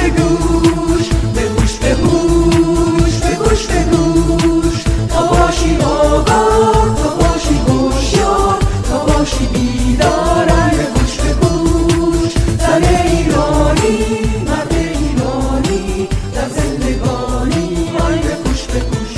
به گوش، به گوش به گوش، به گوش به گوش، تا باشی آگاه، تا باشی هوشیار، تا باشی بیدار. به گوش به گوش، زن ایرانی، مرد ایرانی، در زندگانی. به گوش به گوش،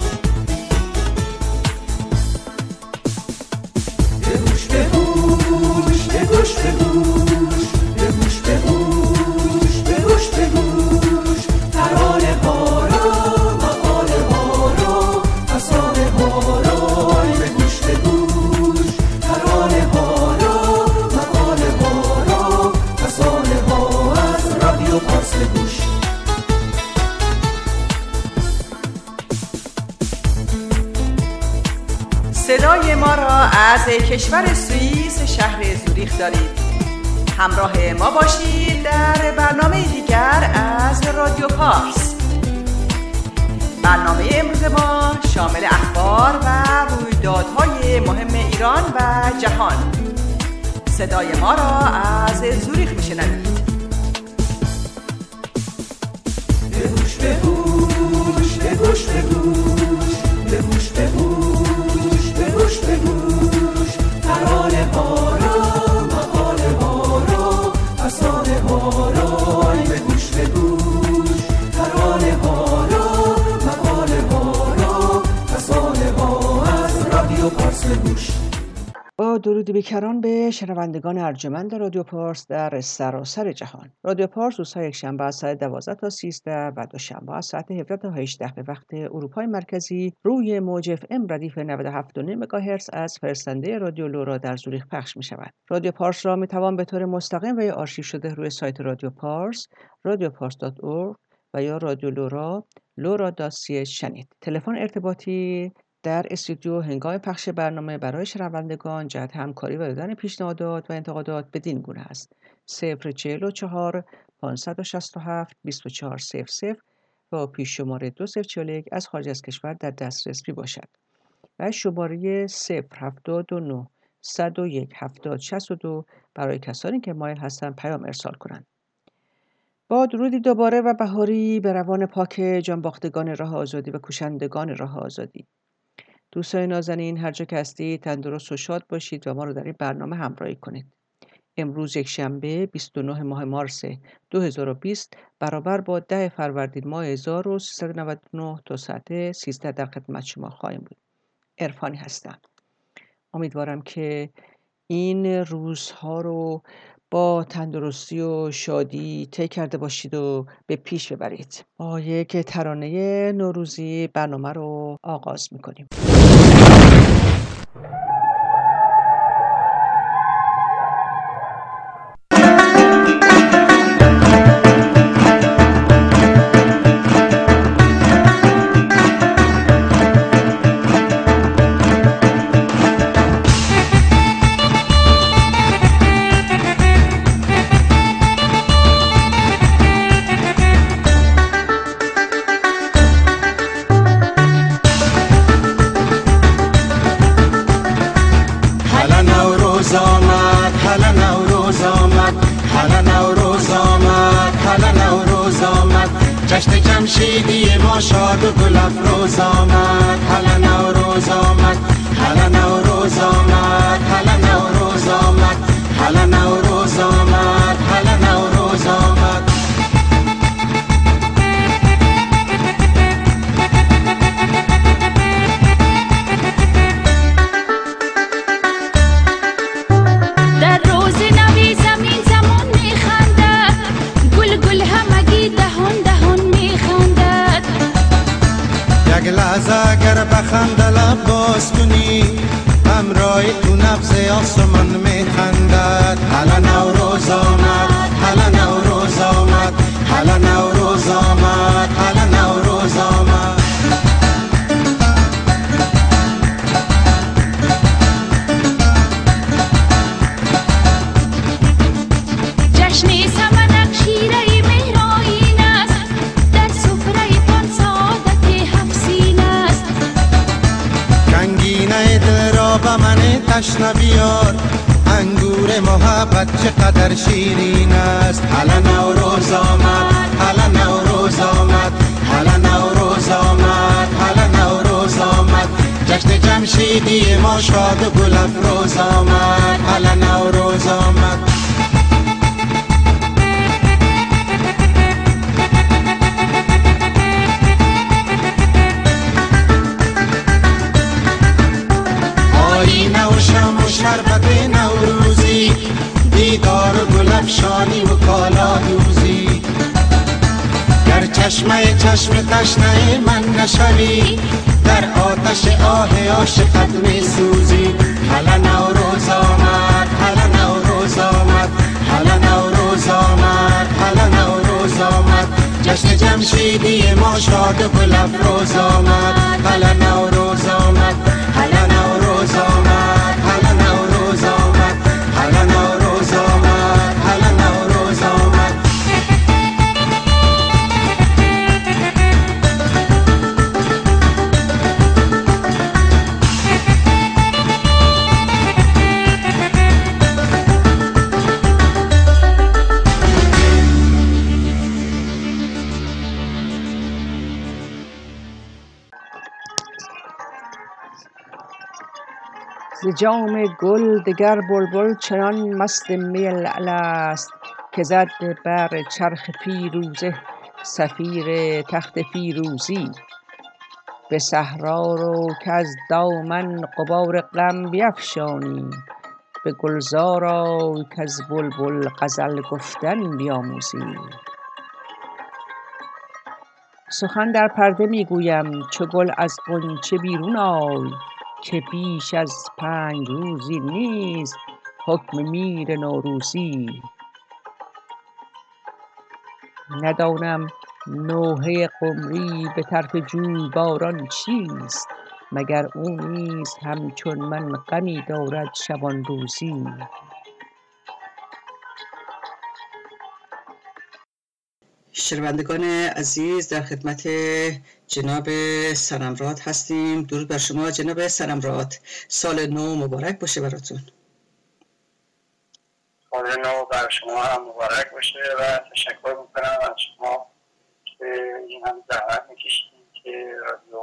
به گوش به گوش، به گوش به گوش، به گوش به گوش، به گوش به گوش، ترانه ها را، مقاله ها را، افسانه ها را. به گوش به گوش، ترانه ها را، مقاله ها را، افسانه ها از رادیو پارس. به گوش. صدای ما را از کشور سوئیس شهر زوریخ دارید. همراه ما باشید در برنامه دیگر از رادیو پارس. برنامه امروز ما شامل اخبار و رویدادهای مهم ایران و جهان. صدای ما را از زوریخ میشنوید. به گوش به گوش، به گوش به گوش، به گوش به گوش، به گوش به گوش، ترانه ها را، مقاله ها را، افسانه ها را. به گوش به گوش، ترانه ها را، مقاله ها را، افسانه ها از رادیو پارس. به گوش. با درود بیکران به شنوندگان ارجمند رادیو پارس در سراسر جهان. رادیو پارس روزهای یکشنبه از ساعت 12 تا 13 و دوشنبه از ساعت 17 تا 18 به وقت اروپای مرکزی روی موج FM ردیف 97.9 مگاهرتز از فرستنده رادیو لورا در زوریخ پخش می شود. رادیو پارس را می توان به طور مستقیم و یا آرشیو شده روی سایت رادیو پارس، radiopars.org و یا رادیو لورا، lora.ch شنید. تلفن ارتباطی در استودیو هنگام پخش برنامه برای شنوندگان جهت همکاری و دادن پیشنهادات و انتقادات بدین گونه است: 044 567 2400 و پیش شماره 2041 از خارج از کشور در دسترس می باشد و شماره 079 101 7062 برای کسانی که مایل هستند پیام ارسال کنند. با درودی دوباره و بهاری به روان پاک جانباختگان راه آزادی و کوشندگان راه آزادی. دوستان نازنین، هر جا که هستید تندرست و شاد باشید و ما رو در این برنامه همراهی کنید. امروز یک شنبه 29 ماه مارس 2020 برابر با 10 فروردین ماه 1399 تا ساعت 13 در خدمت شما خواهیم بود. عرفانی هستم. امیدوارم که این روزها رو با تندرستی و شادی طی کرده باشید و به پیش ببرید. با یک ترانه نوروزی برنامه رو آغاز می‌کنیم. جشن جمشیدی ما شاد و گل افروز آمد. هلا نوروز آمد، هلا نوروز آمد، هلا نوروز آمد، هلا نوروز آمد، هلا نوروز آمد. در روز نوی زمین زمان میخندد، گل گل همگی دهان دهان میخندد. یک لحظه اگر بخند لب باز کنی، همراه تو نبض آسمان میخندد. هلا نوروز آمد، هلا نوروز آمد، هلا نوروز آمد، هلا نوروز آمد. جشن سمنک شیره مهرآیین است، در سفره پان سعادت هفسین است. کنگینه دل را به من تشنه بیار، انگور محبت چقدر شیرین است. حالا نوروز آمد، حالا نوروز آمد، حالا نوروز آمد، حالا نوروز آمد. جشن جمشیدی ما شاد و گل افروز آمد. حالا نوروز آمد. آینه و شم و شربت نوروزی، دیدار و گل افشانی و کالا دوزی. گر چشمه تشنه من نشوی، در آتش آه عاشقت می سوزی. حالا نوروز آمد، حالا نوروز آمد، حالا نوروز آمد، حالا نوروز آمد. جشن جمشیدی ما شاد و گل افروز آمد. حالا نوروز آمد، حالا نوروز آمد، حالا نوروز آمد، حالا نوروز آمد، حالا نوروز آمد. ز جام گل دگر بلبل چنان مست می لعل است، که زد بر چرخ فیروزه صفیر تخت فیروزی. به صحرا رو کز دامن غبار غم بیفشانی، به گلزار آی کز بلبل غزل گفتن بیاموزی. سخن در پرده می گویم چو گل از غنچه بیرون آی، که بیش از 5 روزی نیست حکم میر نوروزی. ندانم نوحه قمری به طرف جویباران چیست، مگر او نیز همچون من غمی دارد شبان روزی. شنوندگان عزیز، در خدمت جناب سنمراد هستیم. درود بر شما جناب سنمراد، سال نو مبارک باشه براتون. سال نو بر شما هم مبارک باشه و تشکر میکنم از شما که این هم زحمت میکشید که رادیو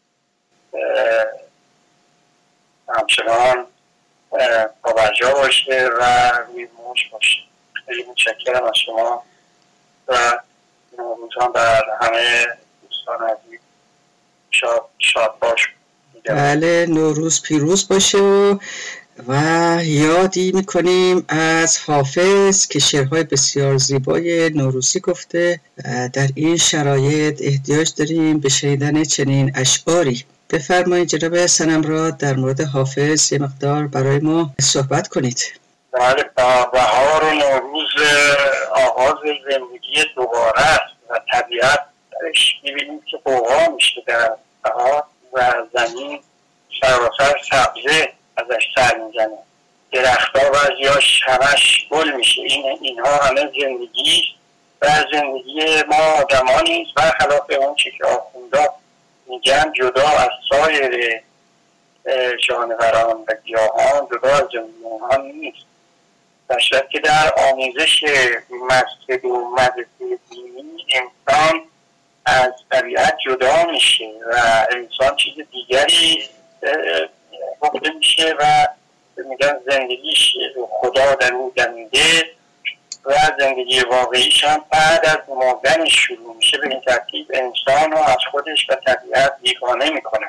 همچنان پابرجا باشه و روی موج باشه. خیلی متشکرم از شما و نوروزان بر همه دوستان عزیز شاد باش. بله، نوروز پیروز باشه و یادی میکنیم از حافظ که شعرهای بسیار زیبای نوروزی گفته. در این شرایط احتیاج داریم به شنیدن چنین اشعاری. بفرمایید جناب سنمراد در مورد حافظ یه مقدار برای ما صحبت کنید. بله، بهار و نوروز آغاز زندگی دوباره است و طبیعت درش میبینیم که قوقا میشه در بهار و زمین سراسر سبزه ازش سر میزنه، درختها بعضیاش همش گل میشه. اینها همه زندگی و زندگی ما آدما نیست، برخلاف اون چی که آخوندا میگن جدا از سایر جانوران و گیاهان، جدا از زندگی اونها نیست. در صورت که در آمیزش مسجد و مدرسه دینی انسان از طبیعت جدا میشه و انسان چیز دیگری گفته میشه و میگن زندگیش خدا در او دمیده و زندگی واقعیش هم بعد از مردنش شروع میشه. به این ترتیب انسان رو از خودش و طبیعت بیگانه میکنه.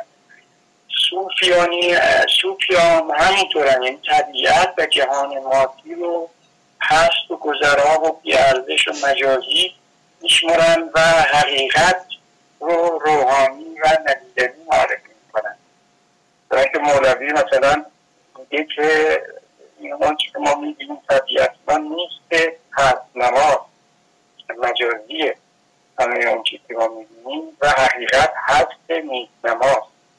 صوفیان همینطورن، یعنی طبیعت و جهان مادی رو هست و گذرا و بیارزش و مجازی میشمرن و حقیقت رو روحانی و ندیدنی معرفی میکنن. برای که مولوی مثلا میگه که اون که ما میبینیم طبیعت ما نیست که هست نماز مجازیه، همه اون که ما میبینیم و حقیقت هست نیست نماز.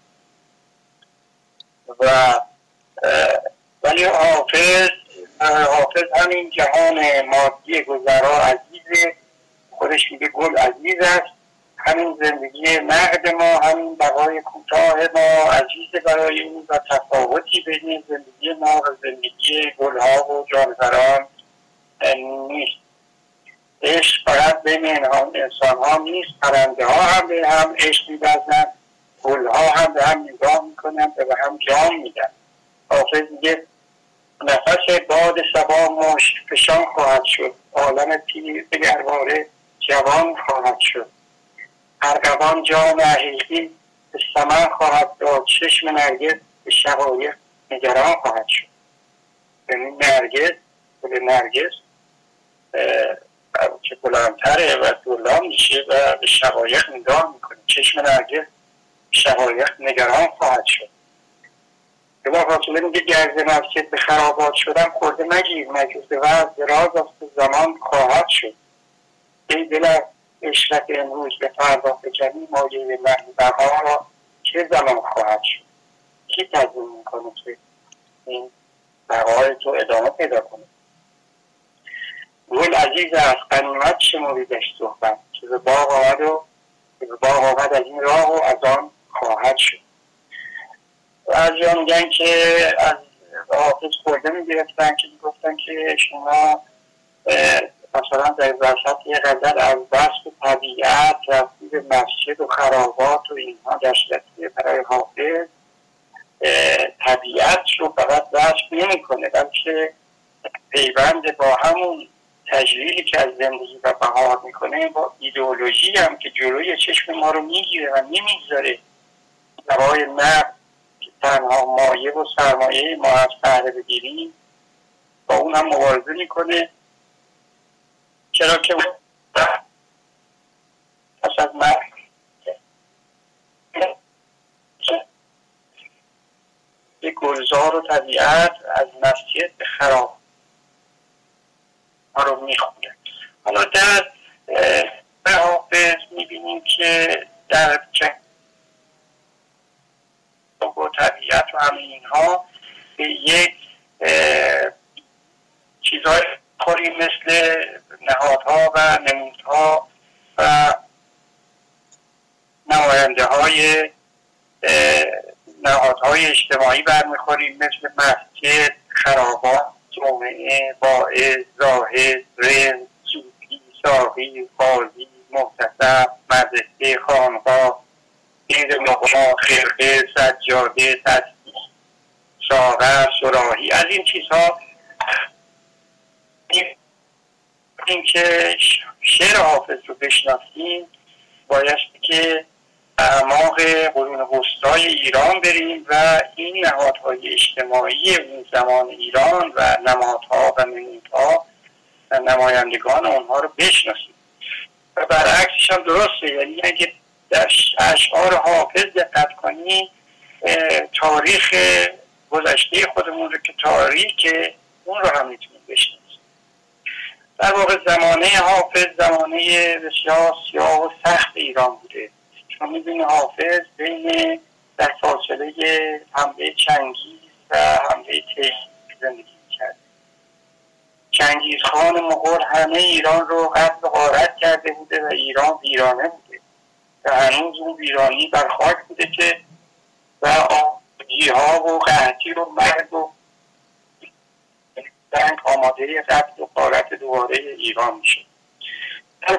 و ولی حافظ همین جهان مادی گذرا عزیزه، خودش میگه گل عزیز است. همین زندگی نقد ما، همین بقای کوتاه ما عزیز برای او و تفاوتی بین زندگی ما و زندگی گلها و جانوران نیست. عشق فقط بین انسان ها نیست، پرنده ها هم به هم عشق می‌ورزند، گلها هم به هم نگاه میکنند و به هم جام میدن. حافظ میگه نفس باد صبا مشک فشان خواهد شد، عالم پیر دگرباره جوان خواهد شد. ارغوان جام حقیقی به ثمر خواهد داد، چشم نرگس به شقایق نگران خواهد شد. یعنی نرگس که بلندتره و دولام میشه و به شقایق نگاه میکنه. چشم نرگس شقایق نگران خواهد شد. به با فاصله میگه گرز مسجد به خرابات شدم، خورده مگیر مجوز و دراز از زمان خواهد شد. ای دل عشرت امروز به فردا فکنی، مایه محل بقا را چه زمان خواهد شد؟ کی تضمین میکنه که این بقای تو ادامه پیدا کنه؟ گل عزیز از غنیمت شماریدش صحبت، که به باغ آمد از این راه و از آن خواهد شد. بعضی ها میگن که از حافظ خورده میگرفتن که میگفتن که شما مثلا در وسط یه غزل از وصف طبیعت رفتی به مسجد و خرابات و اینها دشتکیه برای حافظ طبیعت رو فقط وصف نمی کنه، بلکه پیوند با همون تجلیلی که از زندگی و بهار میکنه با ایدئولوژی هم که جلوی چشم ما رو میگیره و نمیگذاره برای نفت که تنها مایه و سرمایه ما از بهره بگیریم با اون هم مبارزه میکنه. چرا که پس از مرگ یک گلزار و طبیعت از مسجد به خراب ما رو میخونه. حالا در حافظ میبینیم که در و طبیعت و همه اینها به یک چیزهای خوری مثل نهادها و نمودها و نهادهای اجتماعی برمیخوریم مثل مسجد، خرابات، جامعه، واعظ، زاهد، رند، صوفی، ساقی، قاضی، محتسب، مدرسه، خانقاه، دیر مقام، خرقه، سجاده، تسبیح، ساغر، صراحی. از این چیزها این که شعر حافظ رو بشناسیم بایستی که اعماق قرون وسطای ایران بریم و این نهادهای اجتماعی اون زمان ایران و نمادها و نمودها و نمایندگان اونها رو بشناسیم. و برعکسش هم درسته، یعنی اگه در اشعار حافظ دقت کنی تاریخ گذشته خودمون رو که تاریک اون رو هم میتونیم بشناسیم. در واقع زمانه حافظ زمانه بسیار سیاه و سخت ایران بوده. شما می‌بینید حافظ بین در فاصله حمله چنگیز و حمله تیمور زندگی می‌کرد. چنگیز خان مغول همه ایران رو قتل و غارت کرده بوده و ایران ویرانه بوده و هنوز اون ویرانی بر خاک بوده که و آبادی‌ها و قحطی و مرگ و جنگ آماده قتل و غارت دوباره ایران میشه. در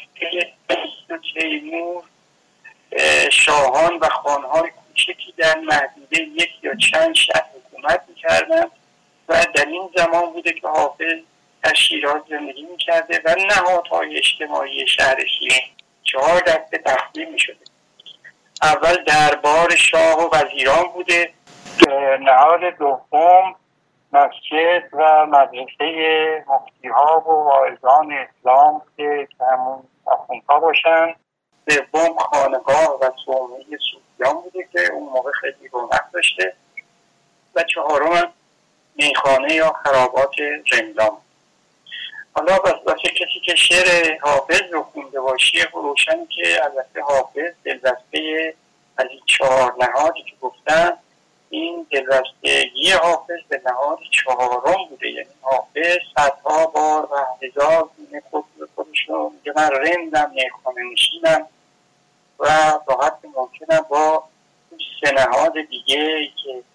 تیمور شاهان و خانهای کوچکی در محدوده یک یا چند شهر حکومت میکردن و در این زمان بوده که حافظ در شیراز زندگی میکرده و نهادهای اجتماعی شهر شیراز 4 دسته تقسیم میشده. اول دربار شاه و وزیران بوده، نهاد دوم مسجد و مدرسه مفتی‌ها و واعظان اسلام که همون آخوندها باشن، سوم خانقاه و صومعه صوفیان بوده که اون موقع خیلی رونق داشته و چهارم میخانه یا خرابات رندان. حالا واسه کسی که شعر حافظ رو خونده باشه روشنی که البته حافظ دلبسته از این 4 نهادی که گفتن، این دلبستگی حافظ به نهاد 4م بوده. یعنی حافظ صدها بار و هزار گونه خودش رو میگه من رندم، میخانه نشینم و و تا حد ممکنه با سه نهاد دیگه که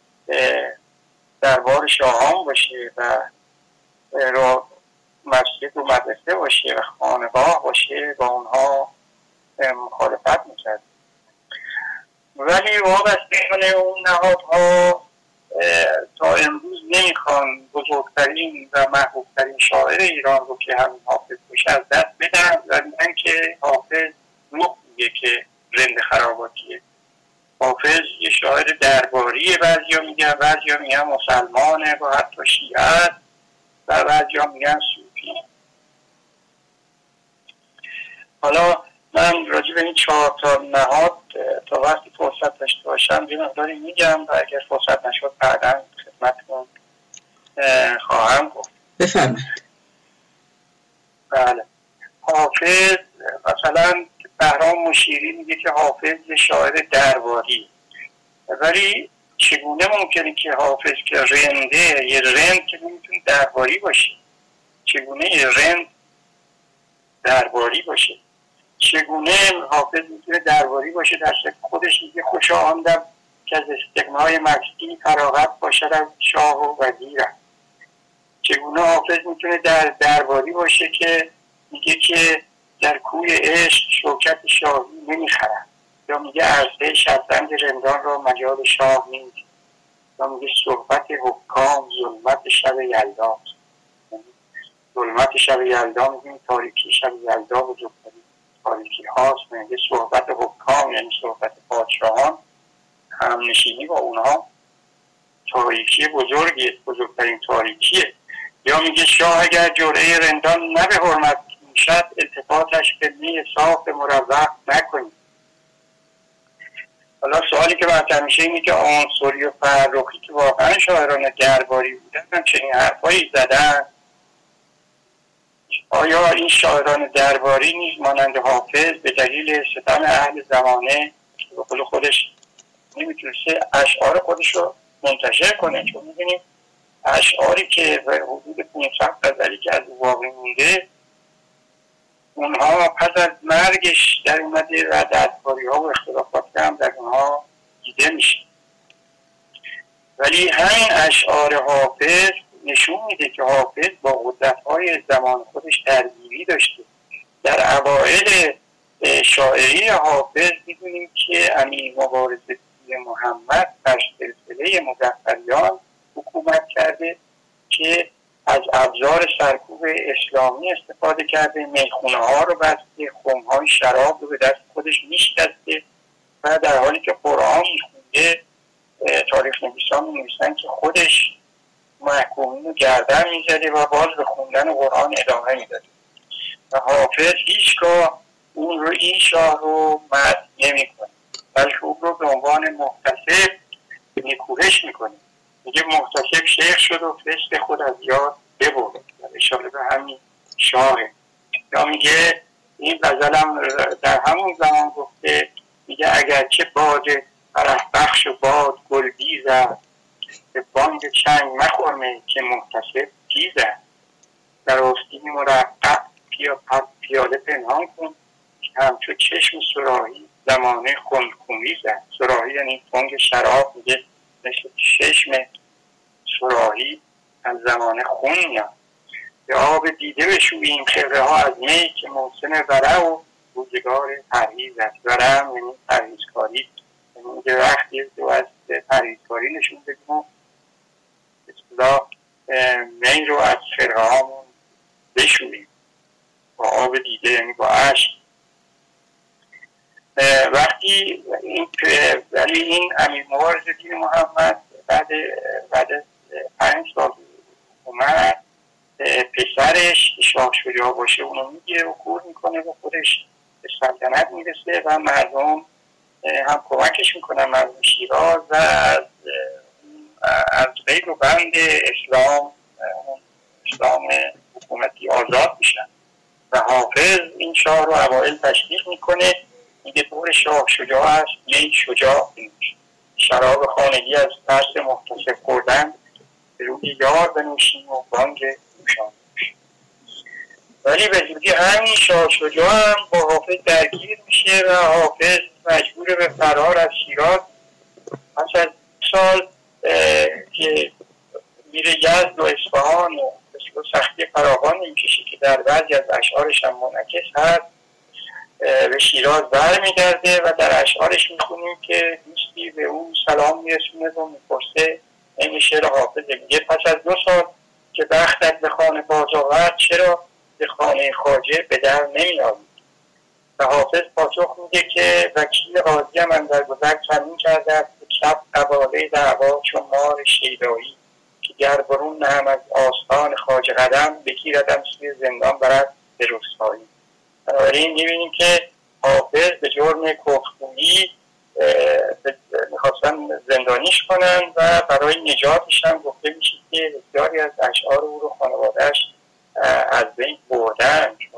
دربار شاهان باشه و مسجد و مدرسه باشه و خانقاه باشه با اونها مخالفت میکرد. ولی وابسته کنه اون نهادها تا امروز نمیخوان بزرگترین و محبوبترین شاعر ایران رو که همین حافظ باشه از دست بدن و میگن که حافظ نوح میگه که رند خراباتیه. حافظ یه شاعر درباریه، بعضیا میگن مسلمانه و حتی شیعه است و بعضیا میگن صوفی. حالا من راجع به این 4 تا نهاد تا وقتی فرصت داشته باشم یه مقداری میگم و اگر فرصت نشد بعدا خدمتتون خواهم گفت. بفرمایید. بله، حافظ مثلا بهرام مشیری میگه که حافظ یه شاعر درباری، ولی چگونه ممکنه که حافظ که رنده، یه رند که نمیتونه درباری باشه، چگونه یه رند درباری باشه؟ چگونه حافظ میتونه درباری باشه در خودش میگه خوشا آمدم که از استغنای مستی فراغت باشد از شاه و وزیرم. چگونه حافظ میتونه درباری باشه که میگه که در کوی عشق شوکت شاهی نمیخرم، یا میگه عرصه شطرنج رندان را مجال شاه نیست، یا میگه صحبت حکام ظلمت شب یلدا. ظلمت شب یلدا میگیم تاریکی شب یلدا بزرگترین تاریکی هاست. میگه صحبت حکام یعنی صحبت پادشاهان، هم نشینی با اونها تاریکی بزرگترین تاریکیه. یا میگه شاه اگر جرعه رندان نه به حرمت میشد التفاتش به می صاف مروح نکنید. حالا سوالی که مطرح میشه اینه که عنصری و فرخی که واقعا شاعران درباری بودن چنین حرفایی زدن، آیا این شاعران درباری نیز مانند حافظ به دلیل ستم اهل زمانه به قول خودش نمیتونسته اشعار خودش رو منتشر کنه؟ چون میبینیم اشعاری که به حدود 500 غزلی که از واقع مونده اونها پس از مرگش در اومده و دستکاری ها و اختلافات هم در اونها دیده میشه. ولی همین اشعار حافظ نشون میده که حافظ با قدرت‌های زمان خودش درگیری داشته. در اوائل شاعری حافظ میدونیم که امیر مبارزه محمد در سلسله مظفریان حکومت کرده که از ابزار سرکوب اسلامی استفاده کرده، میخونه ها رو بسته، خمهای شراب رو به دست خودش میشکسته و در حالی که قرآن میخونده تاریخ نویسان می‌نویسن که خودش محکومین رو گردن میزده و باز به خوندن قرآن ادامه میداده. و حافظ هیچگاه این شاه رو مدح نمی‌کنه، بلکه او رو به عنوان محتسب نکوهش میکنه. میگه محتسب شیخ شد و فسق خود از یاد ببرد، اشاره به همین شاهه. یا میگه این غزلم در همون زمان گفته، میگه اگرچه باد فرح بخش و باد گلبیز است، به بانگ چنگ مخورمه که محتسب تیز است. در آستین مرقع پیاده پنهان کن که همچو چشم سراحی زمانه خونخونریز است. سراحی یعنی بانگ شراب، میگه مثل چشم سراحی از زمانه خون میاد. به آب دیده بشوییم خبره ها از می که موسم ورع و روزگار پرهیز است. ورع یعنی پرهیزکاری، یعنی وقتی رو از پرهیزکاری نشون بدیم و اصطلاح می رو از خبره هامون بشوییم با آب دیده یعنی با عشق. وقتی این امیر مبارزالدین محمد بعد از 5 سال اومد، پسرش شاه شجاع باشه اونو میگیره و کور میکنه و خودش به سلطنت میرسه و مردم هم کمکش میکنن، مردم شیراز و از قید و بند اسلام حکومتی آزاد میشن. و حافظ این شاه رو اوائل تشویق میکنه، میگه دور شاه شجاع است می شجاع بنوش، شراب خانگی از ترس محتسب خوردن به روی یار بنوشیم و بانگ نوشان. ولی به زودی همین شاه شجاع هم با حافظ درگیر میشه و حافظ مجبور به فرار از شیراز پس از سال که میره یزد و اصفهان و سختی فراوان میکشه که در بعضی از اشعارش هم منعکس هست، به شیراز برمیگرده و در اشعارش میخونیم که دوستی به او سلام میرسونه و میپرسه این شعر حافظه، میگه پس از 2 سال که بختت به خانه باز آورد چرا به خانه خواجه به در نمی‌آیی؟ و حافظ پاسخ میده که وکیل قاضی من در گذر چنین کرده است که شب قباله دعوا چون مار شیدایی که گر برون نهم از آستان خواجه قدم بگیردم سوی زندان برد به روستایی. بنابراین می‌بینیم که حافظ به جرم کفرگویی میخواستن زندانیش کنن و برای نجاتش هم گفته میشه که بسیاری از اشعار او رو خانواده‌اش از بین بردن چون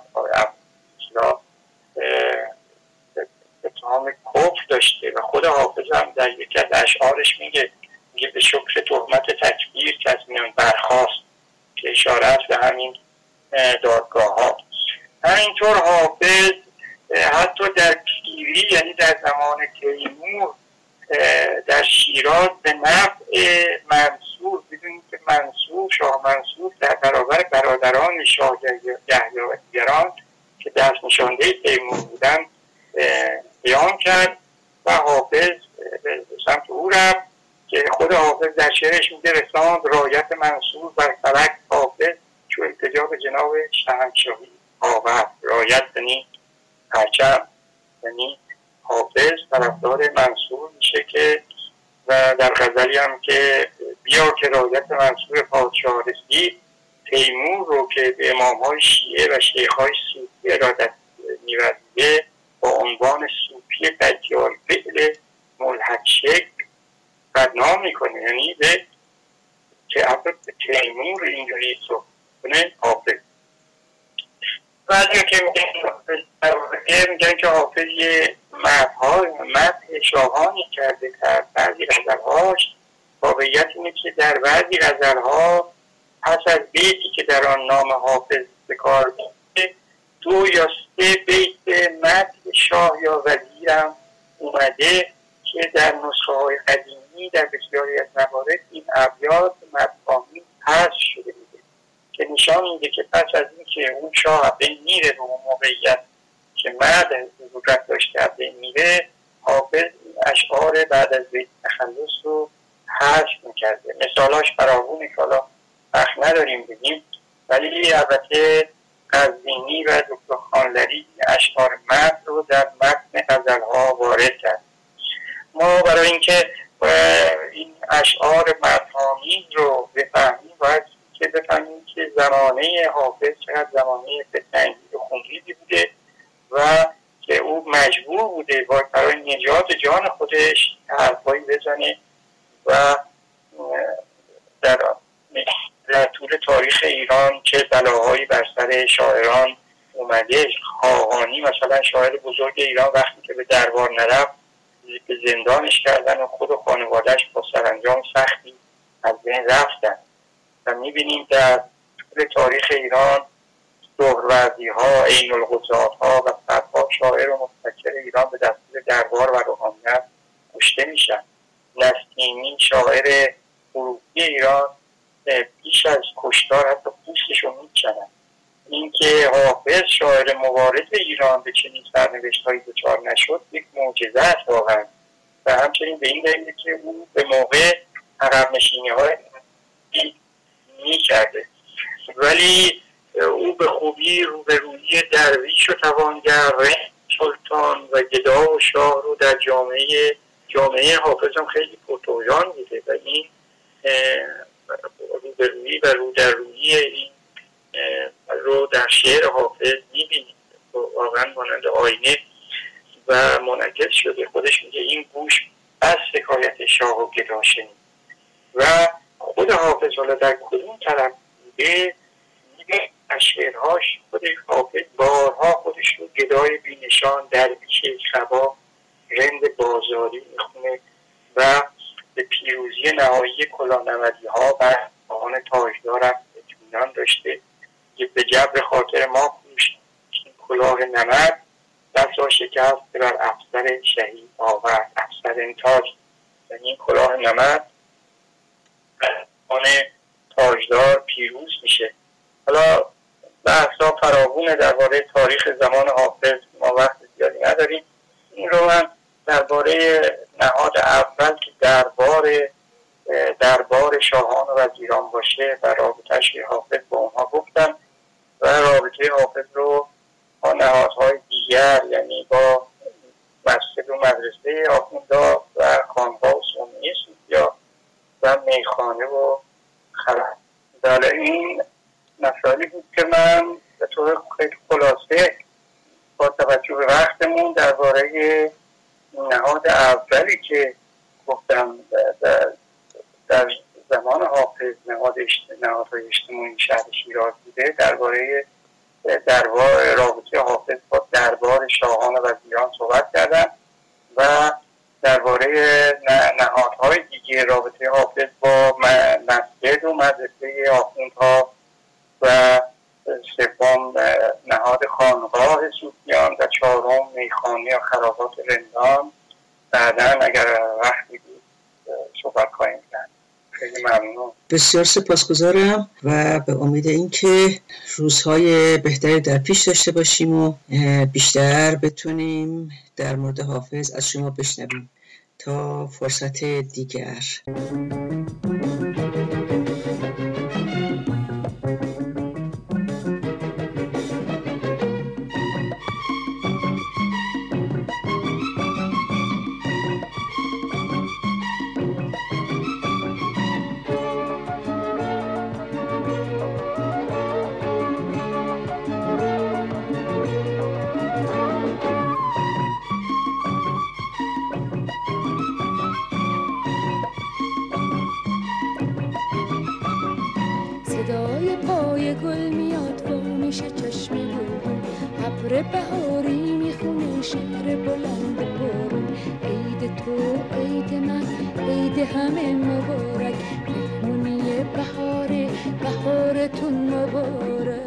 اتهام کفر داشته و خود حافظ هم در یکی از اشعارش میگه به شکر تهمت تکفیر که از میان برخاست که اشاره است به همین دادگاه ها. همینطور حافظ حتی در پیری یعنی در زمان تیمور در شیراز به نفع منصور، بدونید که منصور شاه منصور در برابر برادران شاه یحیی و دیگران که دست نشانده تیمور بودن قیام کرد و حافظ به سمت او رفت که خود حافظ در شعرش میگه رساند رایت منصور بر فلک حافظ چو التجا به جناب شاهنشاهی آورد. رایت یعنی پرچم، یعنی حافظ طرفدار منصور میشه که و در غزلی هم که بیا که رایت منصور پادشاه رسید تیمور رو که به امامهای شیعه و شیخهای صوفی ارادت می‌ورزیده با عنوان صوفی دجال فعل ملحد شکل بدنام میکنه، یعنی به که تیمور اینجوری کنه حافظ. بعضی که میگن که حافظ یه مدح شاهانی کرده در بعضی غزلهاش. واقعیت اینه که در بعضی غزلها پس از بیتی که در آن نام حافظ به کار برده 2 یا 3 بیت مدح شاه یا وزیرم اومده که در نسخه های قدیمی در بسیاری از موارد این ابیات مدح‌آمیز حذف شده بوده که نشان میده که پس از این که اون شاه بین میره به اون موقعیت که مدح ضرورت داشته بین میره، حافظ اشعار بعد از بیت تخلص رو حذف میکرده. مثالاش فراوونه که حالا وقت نداریم بگیم، ولی البته قزوینی و دکتر خانلری اشعار مدح رو در متن غزل‌ها وارد کرد. ما برای اینکه این اشعار مدح‌آمیز رو بفهمیم باید که بفهمیم که زمانه حافظ چقدر زمانه فتنه‌انگیز و خونریزی بوده و که او مجبور بوده برای نجات جان خودش حرفایی بزنه و در طول تاریخ ایران چه بلاهایی بر سر شاعران اومده. خاقانی مثلا شاعر بزرگ ایران وقتی که به دربار نرفت به زندانش کردن و خود و خانوادهش با سرانجام سختی از بین رفتن و میبینیم در طول تاریخ ایران سهروردی ها، عین القضات ها و صدها شاعر و مفکر ایران به دستور دربار و روحانیت کشته میشن. نسیمی شاعر حروفی ایران پیش از کشتار حتی پوستش رو میکنن. این که حافظ شاعر مبارز ایران به چنین سرنوشت‌هایی دچار نشد یک معجزه است واقعا و همچنین به این دلیل که او به موقع عقب نشینی‌های میکرده، ولی او به خوبی روبرویی درویش و توانگر، سلطان و گدا و شاه رو در جامعه حافظ هم خیلی پرطغیان بوده و این روبرویی و رودررویی این رو در شعر حافظ میبینید واقعا مانند آینه و منعکس شده. خودش میگه این گوش از حکایت شاه و گدا شنید و خود حافظ حالا در کدوم طرف بوده میگه از شعرهاش خود حافظ بارها خودش رو گدای بینشان، درویش خبا، رند بازاری میخونه و به پیروزی نهایی کلاهنمدی ها بر آن تاجدار اطمینان داشته که به جبر خاطر ما پوشید کلاه نمد، بسا شکست بر افسر شهید آورد. افسر تاج یعنی این کلاه نمد آن تاجدار پیروز میشه. حالا بحثا فراوونه درباره تاریخ زمان حافظ، ما وقت زیادی نداریم. این رو من درباره نهاد اول که دربار شاهان و وزیران باشه و رابطه‌اش حافظ با اونها گفتم و رابطه حافظ رو با نهادهای دیگر یعنی با مسجد و مدرسه آخوندا و خانقاه و صومعه صوفیا و میخانه و خلعت. در این مسائلی بود که من به طور خیلی خلاصه با توجه به وقتمون درباره نهاد اولی که گفتم در زمان حافظ نهادهای اجتماعی شهر شیراز بوده، درباره رابطه حافظ با دربار شاهان و وزیران صحبت کردم و درباره نهادهای دیگه رابطه حافظ با مسجد و مدرسه آخوندها و سوم نهاد خانقاه صوفیان و چهارم میخانه یا خرابات رندان. بعداً اگر وقتی بود صحبت خواهیم کرد. خیلی ممنون. بسیار سپاسگزارم و به امید اینکه روزهای بهتری در پیش داشته باشیم و بیشتر بتونیم در مورد حافظ از شما بشنویم. تا فرصت دیگر. صدای پای گل میاد و میشه چشم بارون، ابر بهاری میخونه شعر بلند بارون. عید تو عید من عید همه مبارک، مهمونی بهاره بهارتون مبارک.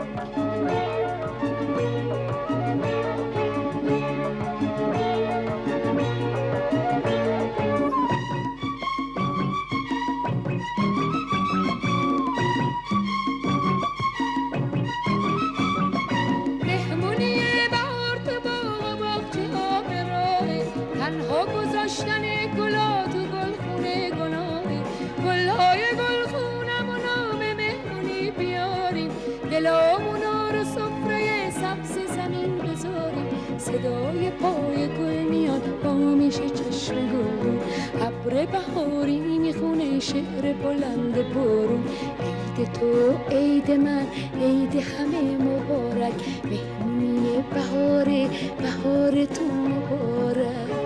گذاشتن گلا تو گلخونه گناهی، گلهای گلخونم و نام مهمونی بیاریم، دلامونا رو سفره سبز زمین بذاریم. صدای پای گل میاد با میشه چشم گلون، ابر بهاری میخونه شعر بلند بارون. عید تو عید من عید همه مبارک، مهمونی بهاره بهارتون مبارک.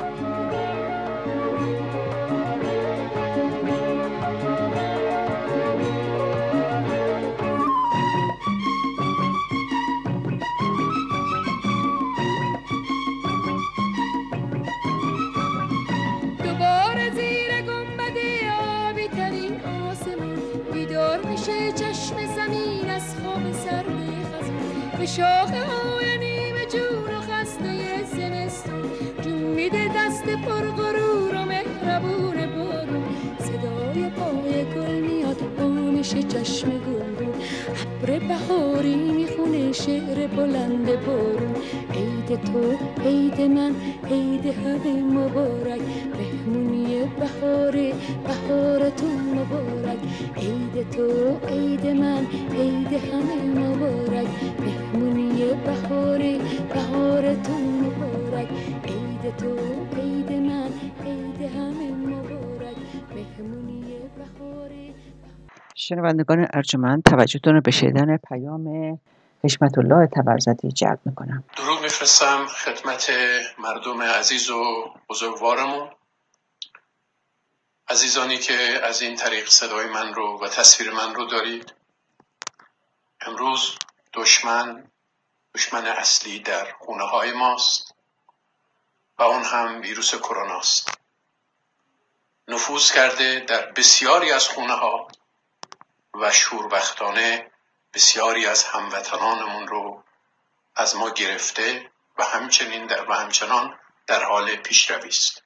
به شاخه های نیمه جون و خسته زمستون، جون میده دست پر غرور و مهربون بارون. صدای پای گل میاد با میشه چشم گلدون، ابر بهاری میخونه شعر بلند بارون. عید تو عید من عید همه مبارک، مهمونی بهاره بهارتون مبارک. عید تو عید من عید همه مبارک، مهمونی بهاره بهارتون مبارک. عید تو عید من عید همه مبارک، مهمونی بهاره. شنوندگان ارجمند، توجهتون رو به شنیدن پیام حشمت الله تبرزدی جلب میکنم. درود میفرستم خدمت مردم عزیز و بزرگوارمون، عزیزانی که از این طریق صدای من رو و تصویر من رو دارید. امروز دشمن اصلی در خونه های ماست و اون هم ویروس کرونا است. نفوذ کرده در بسیاری از خونه ها و شوربختانه بسیاری از هموطنانمون رو از ما گرفته و همچنان در حال پیشروی است.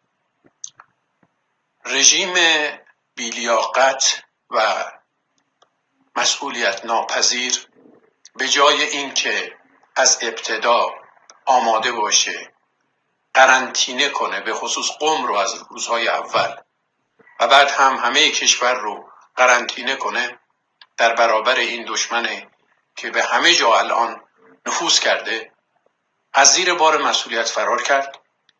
رژیم بی‌لیاقت و مسئولیت ناپذیر به جای اینکه از ابتدا آماده باشه قرنطینه کنه، به خصوص قم رو از روزهای اول و بعد هم همه کشور رو قرنطینه کنه در برابر این دشمنه که به همه جا الان نفوذ کرده، از زیر بار مسئولیت فرار کرد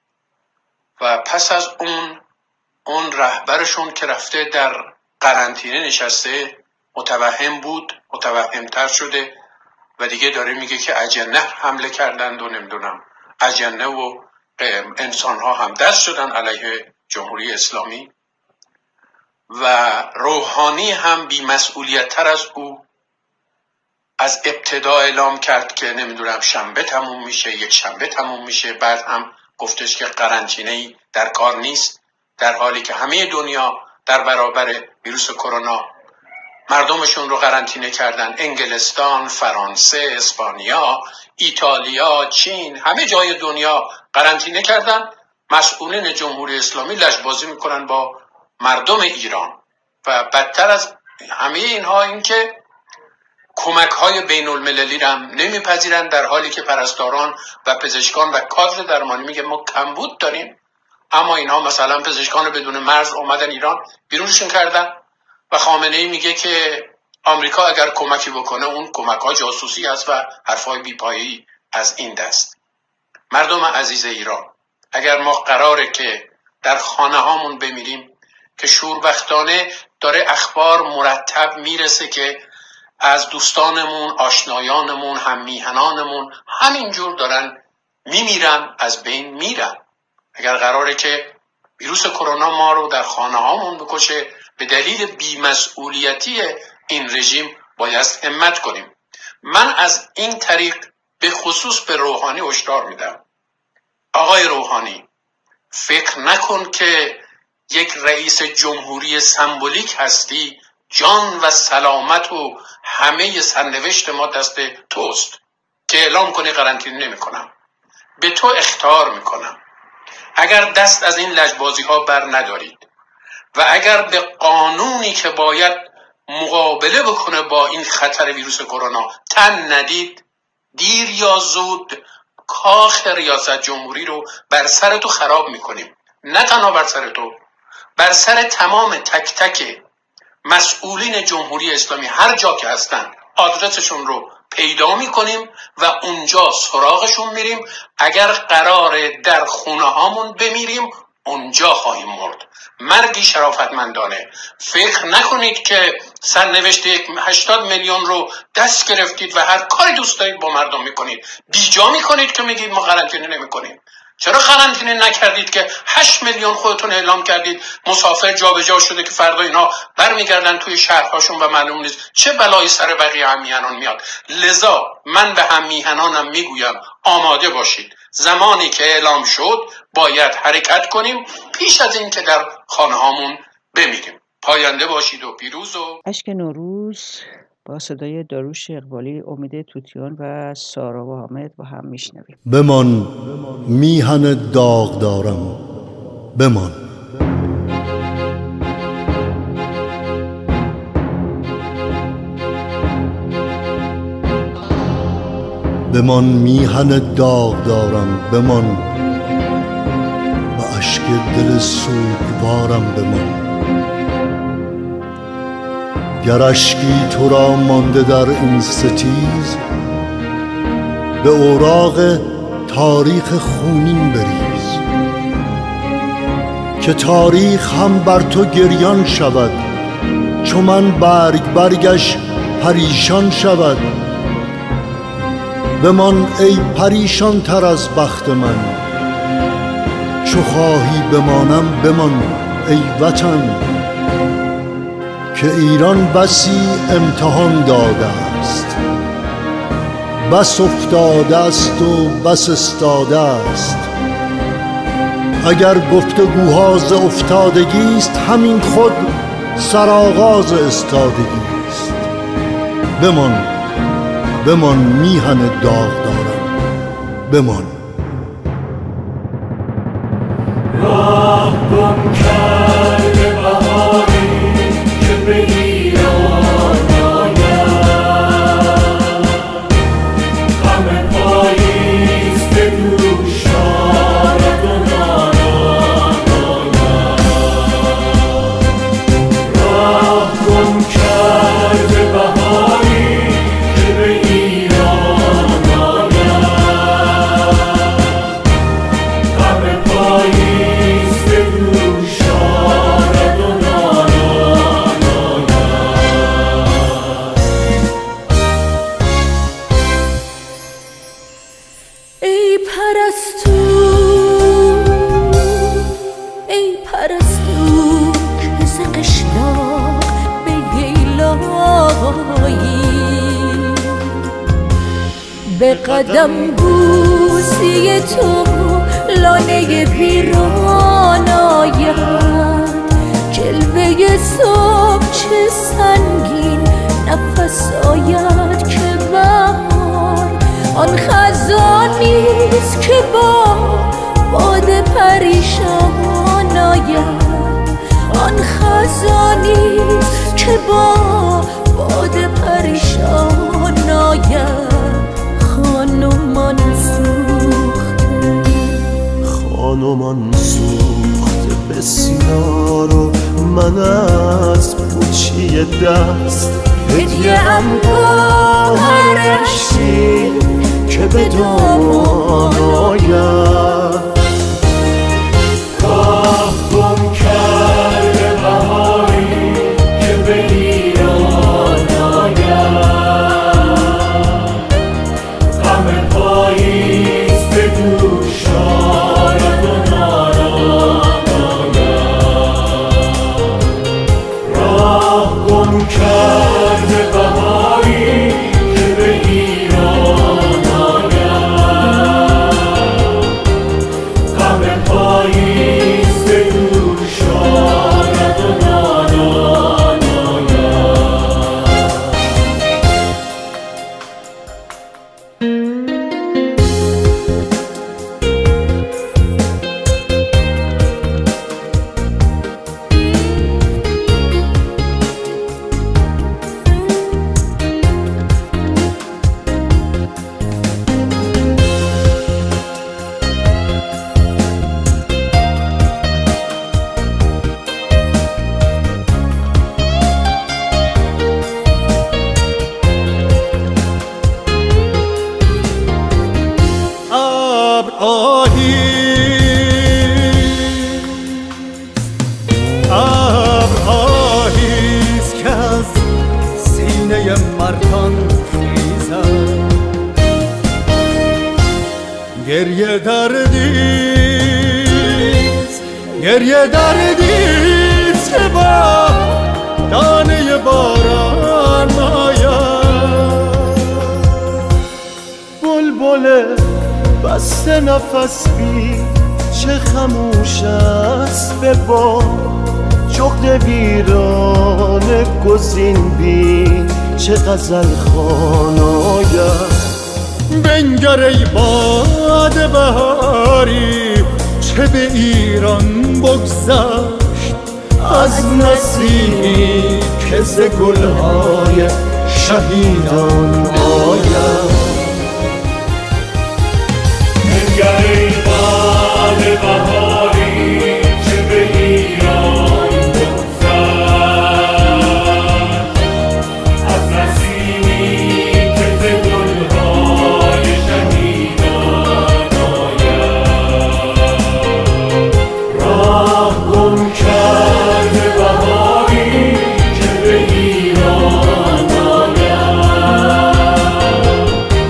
و پس از اون رهبرشون که رفته در قرنطینه نشسته متوهم بود، متوهمتر شده و دیگه داره میگه که اجنه حمله کردند و نمیدونم اجنه و انسان ها هم دست شدن علیه جمهوری اسلامی. و روحانی هم بی‌مسئولیت تر از او از ابتدا اعلام کرد که نمیدونم شنبه تموم میشه، یک شنبه تموم میشه، بعد هم گفتش که قرنطینه‌ای در کار نیست، در حالی که همه دنیا در برابر ویروس کرونا مردمشون رو قرنطینه کردن. انگلستان، فرانسه، اسپانیا، ایتالیا، چین، همه جای دنیا قرنطینه کردن. مسئولین جمهوری اسلامی لجبازی میکنن با مردم ایران و بدتر از همه اینها این که کمک‌های بین المللی را هم نمیپذیرن، در حالی که پرستاران و پزشکان و کادر درمانی میگه ما کمبود داریم، اما اینها مثلا پزشکان بدون مرز اومدن ایران بیرونشون کردن. و خامنه‌ای میگه که آمریکا اگر کمکی بکنه اون کمک‌ها جاسوسی است و حرفای بی‌پایه‌ای از این دست. مردم عزیز ایران، اگر ما قراره که در خانه هامون بمیریم که شوربختانه داره اخبار مرتب میرسه که از دوستانمون، آشنایانمون، هم میهنانمون همینجور دارن میمیرن، از بین میرن. اگر قراره که ویروس کرونا ما رو در خانه هامون بکشه به دلیل بی‌مسئولیتی این رژیم باید همت کنیم. من از این طریق به خصوص به روحانی هشدار میدم. آقای روحانی، فکر نکن که یک رئیس جمهوری سمبولیک هستی، جان و سلامت و همه سرنوشت ما دست توست که اعلام کنی قرنطینه نمی کنم. به تو اخطار میکنم اگر دست از این لجبازی ها بر ندارید و اگر به قانونی که باید مقابله بکنه با این خطر ویروس کرونا تن ندید، دیر یا زود کاخ ریاست جمهوری رو بر سر تو خراب میکنیم. نه تنها بر سر تو، بر سر تمام تک تک مسئولین جمهوری اسلامی هر جا که هستن آدرسشون رو پیدا میکنیم و اونجا سراغشون میریم. اگر قراره در خونه هامون بمیریم اونجا خواهیم مرد، مرگی شرافتمندانه. فکر نکنید که سرنوشت 80 میلیون رو دست گرفتید و هر کاری دوست دارید با مردم میکنید. بیجا میکنید که میگید ما قرنطینه نمیکنیم. چرا قرنطینه نکردید که 8 میلیون خودتون اعلام کردید مسافر جابجا شده که فردا اینها برمیگردن توی شهرهاشون و معلوم نیست چه بلایی سر بقیه هممیهنان میاد. لذا من به هممیهنانم میگویم آماده باشید، زمانی که اعلام شد باید حرکت کنیم پیش از این که در خانه هامون بمیریم. پاینده باشید و پیروز. و اشک نوروز با صدای داریوش اقبالی، امید توتیان و سارا و حامد با هم میشنویم. بمان میهن داغ دارم، بمان. بمان میهن داغ دارم، بمان. به اشک دل سوگوارم بمان. گر اشکی تو را مانده در این ستیز، به اوراق تاریخ خونین بریز، که تاریخ هم بر تو گریان شود، چو من برگش پریشان شود. بمان ای پریشان تر از بخت من، چو خواهی بمانم بمان ای وطن. که ایران بسی امتحان داده است، بس افتاده است و بس استاده است. اگر گفتگوها ز افتادگی است، همین خود سرآغاز استادگی است. بمان بمان میهن داغ دارم، بمان. راه گم کرده بهاری که به ایران آید، غم پاییز به دوش آرد و نالان آید. راه گم کرده بهاری که به ایران آید، غم پاییز به دوش آرد و نالان آید. ای پرستو، ای پرستو که ز قشلاق به ییلایی، به قدم بوسی تو لانه ویران آید. جلوه صبح چه سنگین نفس آید که بهار آن خزانیست که با باد پریشان آید. آن خزانیست که با باد پریشان آید. خانمان سوخته، خانمان سوخته بسیار و من از پوچی دست هدیه ام گوهرشی که به دامان آید. راه گم کرده بهاری که به ایران آید، غم پاییز به دوش آرد و نالان آید. راه گم کرده بهاری که به ایران آید، غم پاییز به دوش آرد و نالان ابرهاییست که از سینه مردان خیزد. گریه دردیست، گریه دردیست که با دانه باران آید. بلبل بسته نفس بی چه خموش است به باد، جغد ویران گزین بی چه غزل خوان آید. بنگر ای باد بهاری چه به ایران بگذشت، از نسیمی که ز گلهای شهیدان آید. بنگر ای باد بهاری چه به ایران بگذشت، از نسیمی که ز گلهای شهیدان آید. راه گم کرده بهاری که به ایران آید،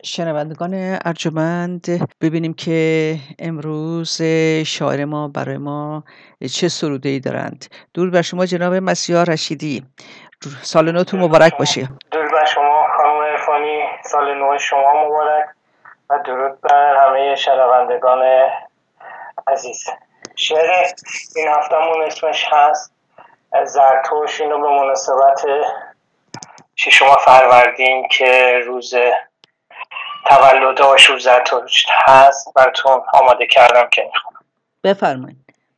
شنوندگان ارجمند، ببینیم که امروز شاعر ما برای ما چه سروده‌ای دارند. درود بر شما جناب مسیحا رشیدی، سال نوتون مبارک باشه. درود بر شما خانم عرفانی، سال نو شما مبارک و درود بر همه شنوندگان عزیز. شعر این هفتمون اسمش هست زرتشت. اینو به مناسبت 6 فروردین که روز تولد آشور زرتشت هست براتون آماده کردم که میخونم. بفرمایید.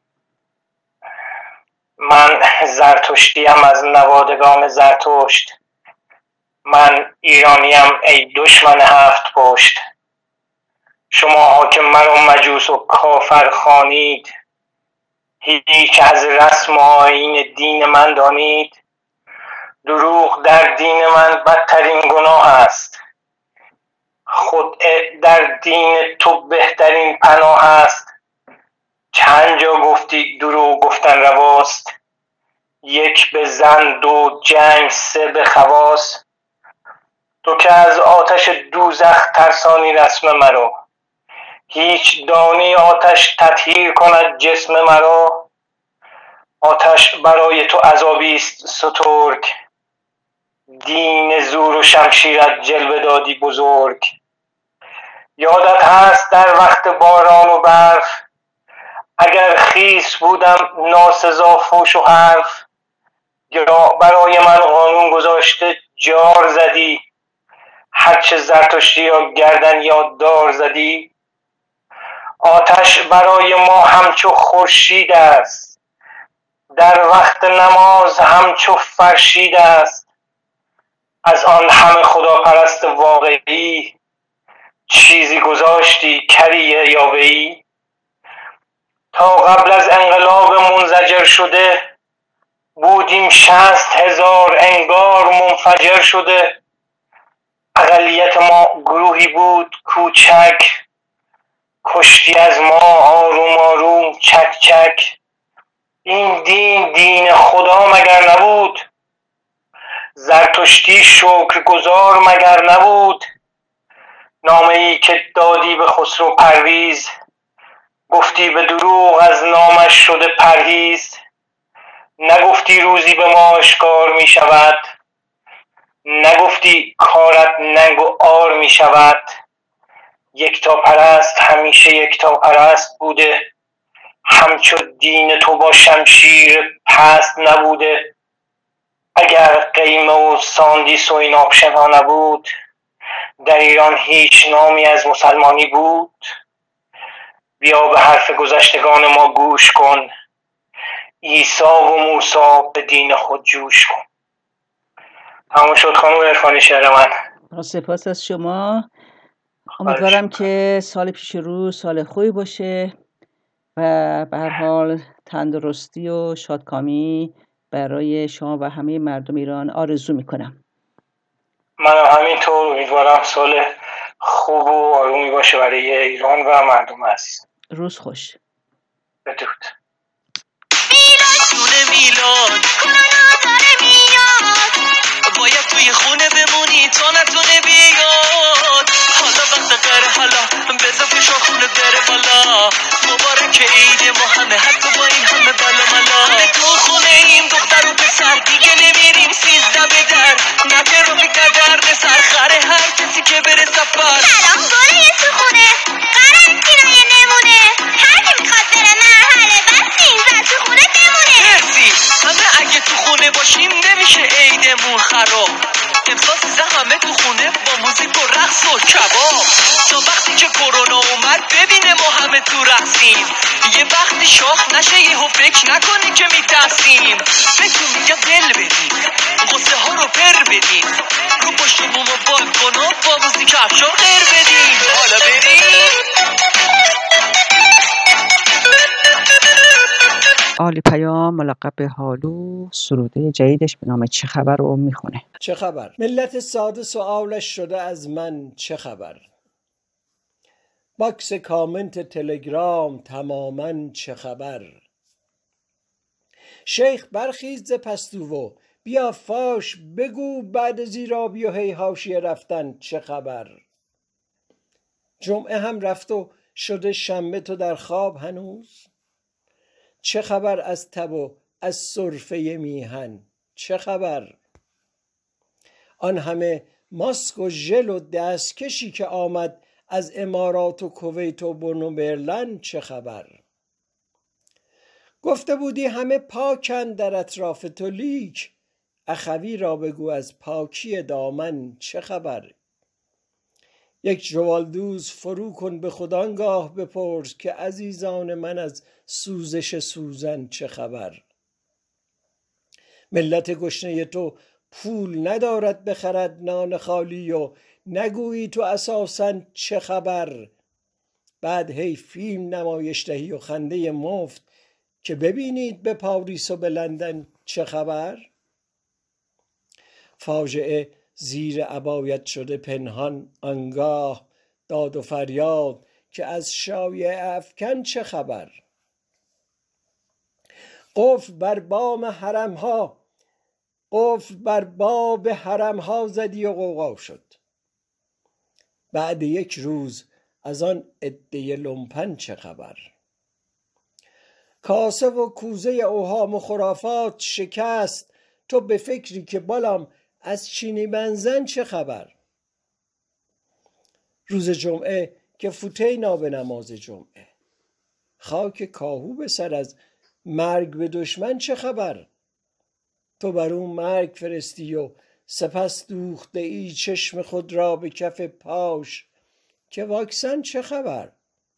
من زرتشتیم از نوادگان زرتشت، من ایرانیم ای دشمن هفت پشت. شما که مرا مجوس و کافر خوانید، هیچ از رسم و آیین دین من دانید. دروغ در دین من بدترین گناه است، خدعه در دین تو بهترین پناه است. چند جا گفتی دروغ گفتن رواست، 1 به زن، 2 جنگ، 3 به خواص. تو که از آتش دوزخ ترسانی رسم مرا، هیچ دانی آتش تطهیر کند جسم مرا. آتش برای تو عذابی است سترگ، دین زور و شمشیرت جلوه دادی بزرگ. یادت هست در وقت باران و برف، اگر خیس بودم ناسزا فوش و حرف. یا برای من قانون گذاشته جار زدی، هرچه زرتشتی یا گردن یا دار زدی. آتش برای ما همچو خورشید است، در وقت نماز همچو فرشید است. از آن همه خداپرست واقعی، چیزی گذاشتی کریه یا وی. تا قبل از انقلاب منزجر شده، بودیم 60,000 انگار منفجر شده. اقلیت ما گروهی بود کوچک، کشتی از ما آروم آروم چک چک. این دین خدا مگر نبود، زرتشتی شکرگزار مگر نبود. نامه ای که دادی به خسرو پرویز، گفتی به دروغ از نامش شده پرهیز. نگفتی روزی به ما آشکار می شود، نگفتی کارت ننگ و عار می شود. یکتا پرست همیشه یکتا پرست بوده، همچو دین تو با شمشیر پست نبوده. اگر قیمه و ساندیس و این آپشنها نبود، در ایران هیچ نامی از مسلمانی بود. بیا به حرف گذشتگان ما گوش کن، عیسی و موسی به دین خود جوش کن. تمام شد خانم عرفانی شعر من. سپاس از شما. امیدوارم که سال پیش رو سال خوبی باشه و به هر حال تندرستی و شادکامی برای شما و همه مردم ایران آرزو میکنم. من همینطور امیدوارم سال خوب و آرومی باشه برای ایران و مردم عزیز. روز خوش. بدرود. میلاد کرونا داره میاد، باید توی خونه بمونی تا نتونه بیاد. حالا وقت غره، حالا بذار پیش خونه بره بالا. مبارک عید ما همه، حتی با این همه بلا ملا. همه تو خونه ایم دختر و پسر، دیگه نمیریم 13 به در. نه ترافیک نه درد سر، خره هر کسی که بره سفر. سلام گله تو خونه، قرنطینه نمونه. هر کی میخواد بره مرحله بس 13 تو خونه بمونه. مرسی. همه اگه تو خونه باشیم نمیشه عیدمون خراب. امسال 13 همه تو خونه با موزیک و رقص و کباب. تا وقتی که کرونا اومد ببینه ما همه تو رقصیم. یه وقتی شاخ نشه یهو فکر نکنی که میترسیم. بهتون میگم دل بدین، قصه ها رو پر بدین، رو پشت بوم و بالکونا با موزیک افشار غیر بدین. حالا بریم. آلی پیام ملقب به هالو سروده جدیدش به نام چه خبر رو میخونه. چه خبر؟ ملت ساده سوالش شده از من چه خبر؟ باکس کامنت تلگرام تماماً چه خبر؟ شیخ برخیز ز پستو و بیا فاش بگو بعد زیرابی و هی حاشیه رفتن چه خبر؟ جمعه هم رفت و شده شنبه، تو در خواب هنوز؟ چه خبر از تب و از سرفه میهن؟ چه خبر؟ آن همه ماسک و ژل و دستکشی که آمد از امارات و کویت و بن و برلن، چه خبر؟ گفته بودی همه پاکند در اطراف تو، لیک اخوی را بگو از پاکی دامن، چه خبر؟ یک جوالدوز فرو کن به خود آنگاه بپرس که عزیزان من از سوزش سوزن، چه خبر؟ ملت گشنه تو پول ندارد بخرد نان خالی و نگویی تو اساساً چه خبر؟ بعد هی فیلم نمایش دهی و خنده مفت که ببینید به پاریس و به لندن، چه خبر؟ فاجعه زیر عبایت شده پنهان، آنگاه داد و فریاد که از شایعه افکن، چه خبر؟ قفل بر باب حرم ها زدی و غوغا شد. بعد یک روز از آن عده لومپن، چه خبر؟ کاسه و کوزه اوهام و خرافات شکست، تو به فکری که بالام از چینی بنزن، چه خبر؟ روز جمعه که فوتینا به نماز جمعه، خاک کاهو به سر از مرگ به دشمن، چه خبر؟ تو بر اون مرگ فرستی و سپس دوخته ای چشم خود را به کف پاش که واکسن، چه خبر؟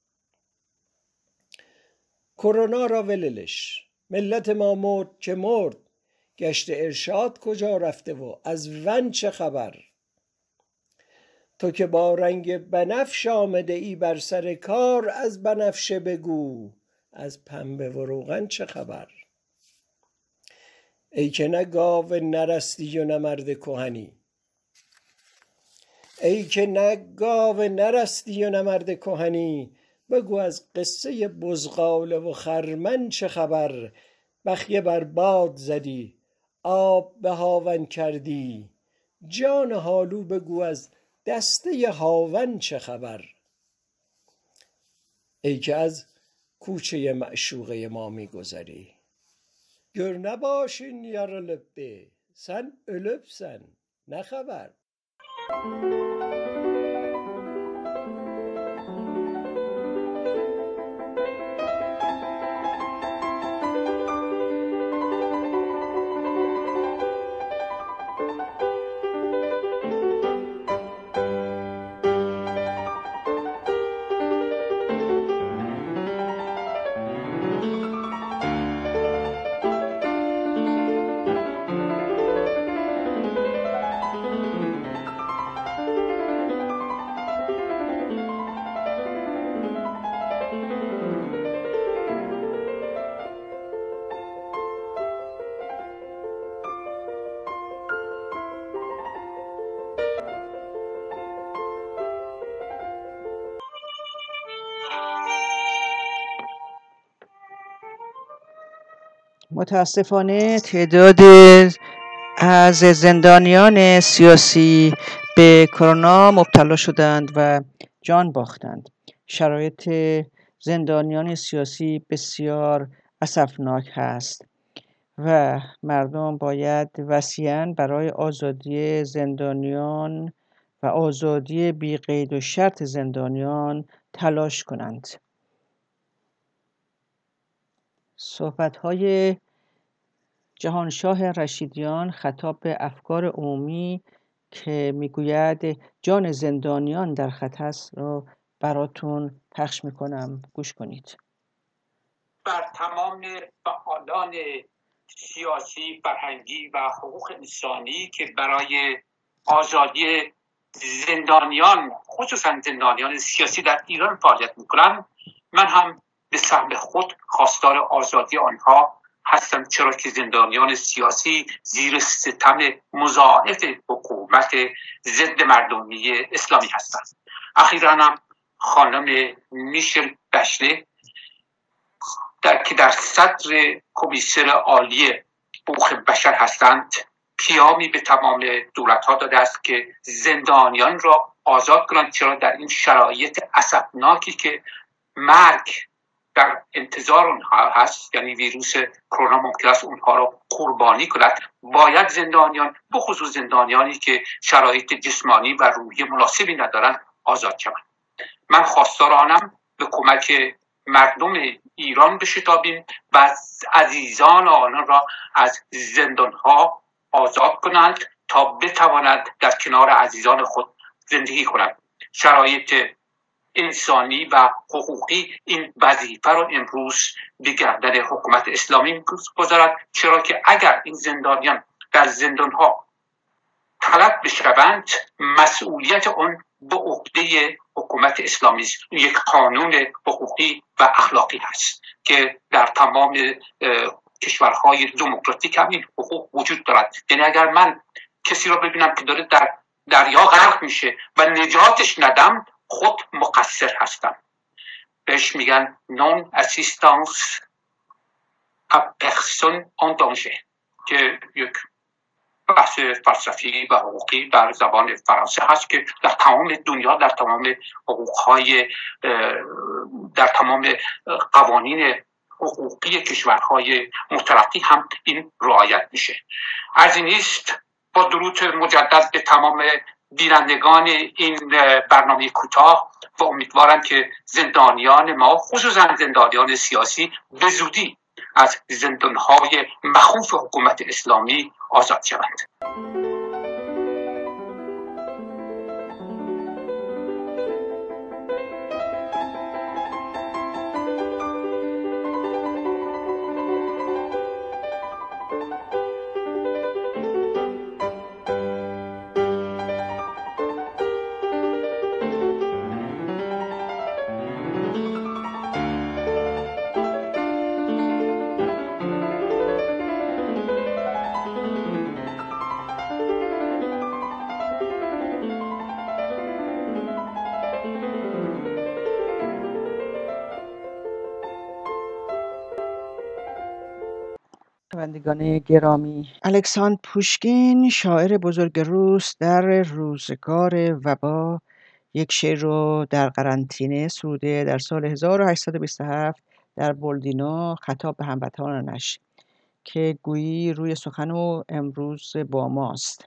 کرونا را وللش، ملت ما مرد که مرد، گشت ارشاد کجا رفته و از ون، چه خبر؟ تو که با رنگ بنفش آمده ای بر سر کار، از بنفشه بگو از پنبه و روغن، چه خبر؟ ای که نه گاو نرستی و نه مرد کهنی، بگو از قصه بزغاله و خرمن، چه خبر؟ بخیه بر باد زدی، آب به هاون کردی، جان حالو بگو از دسته هاون، چه خبر؟ ای که از کوچه معشوقه ما میگذری، gör ne başın yarılıptı, sen ölüpsen, ne haber? متاسفانه تعداد از زندانیان سیاسی به کرونا مبتلا شدند و جان باختند. شرایط زندانیان سیاسی بسیار اسفناک هست و مردم باید وسیعاً برای آزادی زندانیان و آزادی بی قید و شرط زندانیان تلاش کنند. صحبت‌های جهانشاه رشیدیان خطاب به افکار عمومی که میگوید جان زندانیان در خطر است رو براتون پخش میکنم، گوش کنید. بر تمام فعالان سیاسی، فرهنگی و حقوق انسانی که برای آزادی زندانیان، خصوصا زندانیان سیاسی در ایران فعالیت میکنن، من هم به سهم خود خواستار آزادی آنها هستم، چرا که زندانیان سیاسی زیر ستم مضاعف حکومت ضد مردمی اسلامی هستند. اخیراً هم خانم میشل بشله که در صدر کمیسر عالی حقوق بشر هستند، پیامی به تمام دولت‌ها داده است که زندانیان را آزاد کنند. چرا در این شرایط اسفناکی که مرگ در انتظار اونها هست، یعنی ویروس کرونا ممکن است اونها رو قربانی کند، باید زندانیان، بخصوص زندانیانی که شرایط جسمانی و روحی مناسبی ندارند، آزاد شوند. من خواستار آنم به کمک مردم ایران بشتابیم و عزیزان آنان را از زندانها آزاد کنند تا بتوانند در کنار عزیزان خود زندگی کنند. شرایط انسانی و حقوقی این وظیفه را امروز به گردن حکومت اسلامی گذارد، چرا که اگر این زندانیان در زندانها طلب بشوند، مسئولیت آن به عهده حکومت اسلامی است. یک قانون حقوقی و اخلاقی هست که در تمام کشورهای دموکراتیک هم این حقوق وجود دارد. یعنی اگر من کسی را ببینم که داره در دریا غرق میشه و نجاتش ندم، خود مقصر هستم. بهش میگن نون اسیستانس ا پرسون آن دانژر، که یک بحث فلسفی و حقوقی در زبان فرانسه هست که در تمام دنیا، در تمام حقوقهای، در تمام قوانین حقوقی کشورهای مترقی هم این رعایت میشه. از این است با درود مجدد به تمام بینندگان این برنامه کوتاه و امیدوارم که زندانیان ما، خصوصا زندانیان سیاسی، به زودی از زندانهای مخوف حکومت اسلامی آزاد شوند. شنوندگان گرامی، الکساندر پوشکین، شاعر بزرگ روس، در روزگار وبا یک شعر رو در قرنطینه سروده. در سال 1827 در بولدینو خطاب به هموطنانش که گویی روی سخن او امروز با ماست.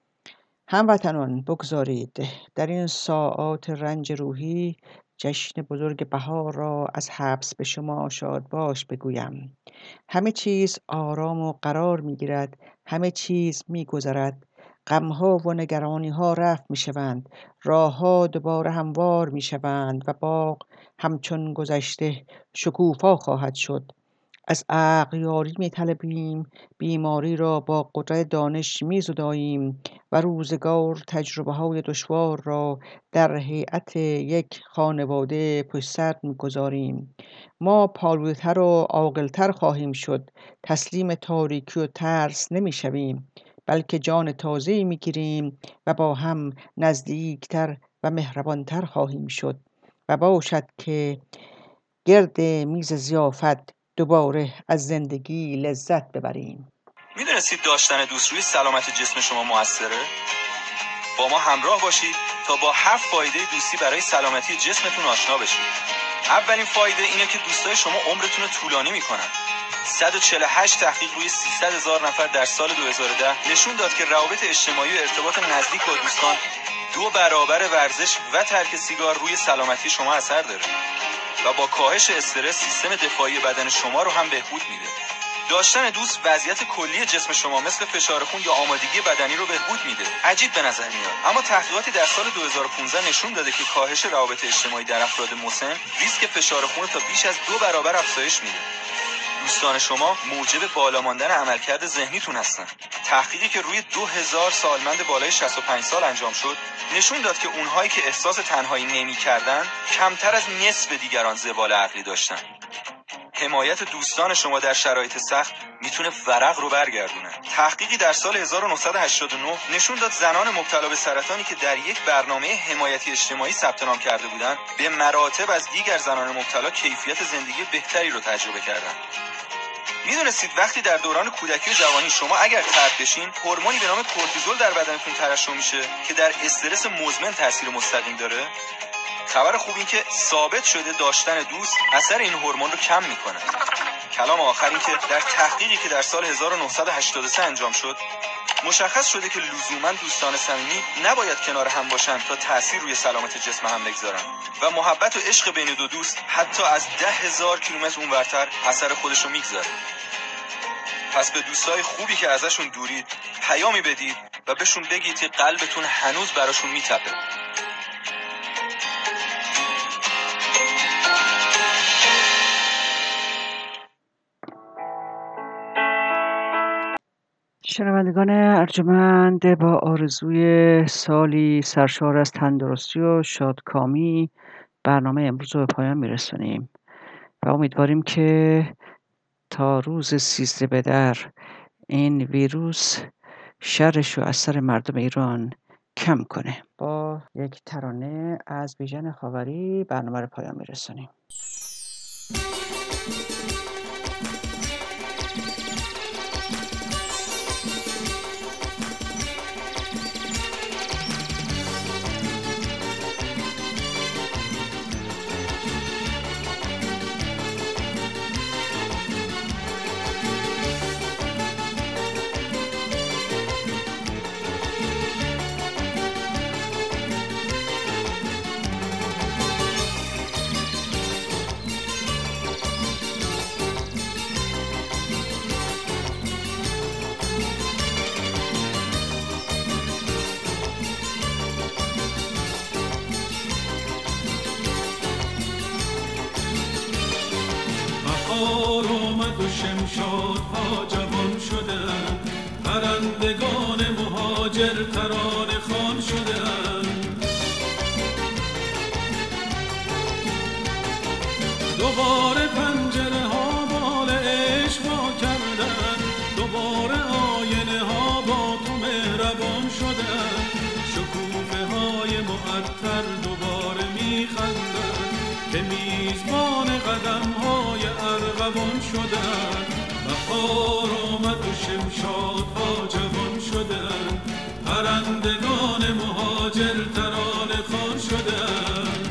هموطنان بگذارید در این ساعات رنج روحی جشن بزرگ بهار را از حبس به شما شاد باش بگویم. همه چیز آرام و قرار می گیرد، همه چیز می گذرد، غمها و نگرانی ها رفت می شوند، راه ها دوباره هموار می شوند و باغ همچون گذشته شکوفا خواهد شد. از اغیاری می طلبیم، بیماری را با قدرت دانش می زداییم و روزگار تجربه های دشوار را در هیئت یک خانواده پشت سر می گذاریم. ما پالودتر و عاقلتر خواهیم شد، تسلیم تاریکی و ترس نمی شویم، بلکه جان تازه‌ای می گیریم و با هم نزدیکتر و مهربانتر خواهیم شد و باشد که گرد میز ضیافت دوباره از زندگی لذت ببریم. میدونستید داشتن دوست روی سلامت جسم شما موثره؟ با ما همراه باشید تا با 7 فایده دوستی برای سلامتی جسمتون آشنا بشید. اولین فایده اینه که دوستای شما عمرتون رو طولانی میکنن. 148 تحقیق روی 300,000 نفر در سال 2010 نشون داد که روابط اجتماعی و ارتباط نزدیک با دوستان 2 برابر ورزش و ترک سیگار روی سلامتی شما اثر داره و با کاهش استرس سیستم دفاعی بدن شما رو هم بهبود میده. داشتن دوست وضعیت کلی جسم شما مثل فشار خون یا آمادگی بدنی رو بهبود میده. عجیب به نظر میاد، اما تحقیقاتی در سال 2015 نشون داده که کاهش روابط اجتماعی در افراد مسن ریسک فشار خون تا بیش از 2 برابر افزایش میده. دوستان شما موجب بالا ماندن عملکرد ذهنیتون هستن. تحقیقی که روی 2000 سالمند بالای 65 سال انجام شد نشون داد که اونهایی که احساس تنهایی نمی‌کردن کمتر از نصف دیگران زوال عقلی داشتن. حمایت دوستان شما در شرایط سخت میتونه ورق رو برگردونه. تحقیقی در سال 1989 نشون داد زنان مبتلا به سرطانی که در یک برنامه حمایتی اجتماعی ثبت نام کرده بودند به مراتب از دیگر زنان مبتلا کیفیت زندگی بهتری رو تجربه کردند. میدونستید وقتی در دوران کودکی و جوانی شما اگر طرد بشین، هورمونی به نام کورتیزول در بدنتون ترشح میشه که در استرس مزمن تاثیر مستقیم داره؟ خبر خوب این که ثابت شده داشتن دوست اثر این هورمون رو کم میکنه. کلام آخر این که در تحقیقی که در سال 1983 انجام شد، مشخص شده که لزوما دوستان صمیمی نباید کنار هم باشن تا تأثیر روی سلامت جسم هم بگذارن و محبت و عشق بین دو دوست حتی از 10,000 کیلومتر اونورتر اثر خودش رو میگذاره. پس به دوستای خوبی که ازشون دورید پیامی بدید و بهشون بگید که قلبتون هنوز براشون میتپه. شنوندگان ارجمند، با آرزوی سالی سرشار از تندرستی و شادکامی برنامه امروز رو به پایان میرسونیم و امیدواریم که تا روز 13 بدر این ویروس شرش رو از سر مردم ایران کم کنه. با یک ترانه از بیژن خاوری برنامه رو پایان میرسونیم. شمشادها جوان شدند، پرندگان مهاجر ترانه خوان شدند. دوباره پنجره ها بال عشق وا کردند، دوباره آینه ها با تو مهربان شدند. شکوفه های معطر دوباره میخندند که میزبان قدم های ارغوان شدند. بهار آمد و شمشادها جوان شدند، پرندگان مهاجر ترانه خوان شدند.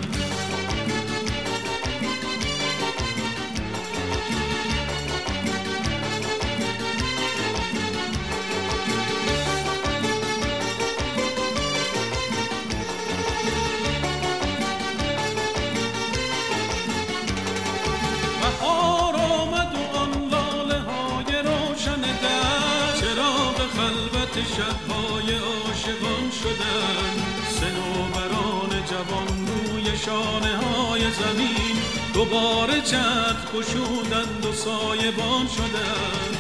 شب‌های عاشقان شدند، صنوبران جوان روی شانه‌های زمین دوباره چتر گشودند و سایبان شدند.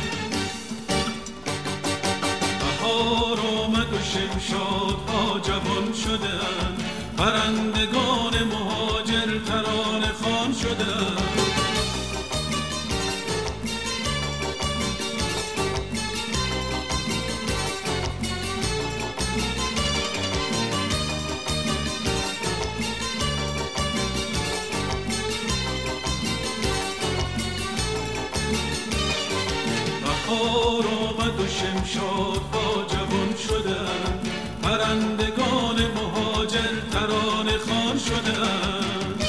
بهار آمد و شمشادها جوان شدند، پرندگان مهاجر ترانه خوان شدند. بهار آمد و شمشادها جوان شدند، پرندگان مهاجر ترانه خوان شدند.